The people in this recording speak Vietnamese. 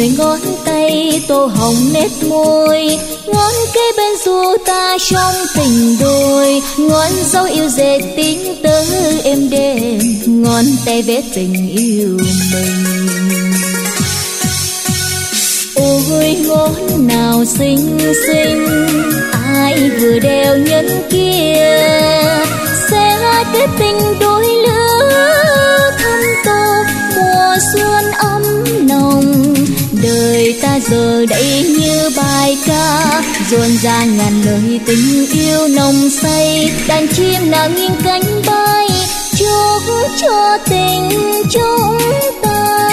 mười ngón tay tô hồng nét môi, ngón kế bên du ta trong tình đôi, ngón dấu yêu dệt tiếng tơ êm đềm, ngón tay vẽ tình yêu mình. Ôi ngón nào xinh xinh, ai vừa đeo nhẫn kia, sẽ kết tình đôi lứa thắm tô mùa xuân ấm nồng. Đời ta giờ đây như bài ca, rộn ràng ngàn lời tình yêu nồng say, đàn chim nào nghiêng cánh bay chúc cho tình chúng ta.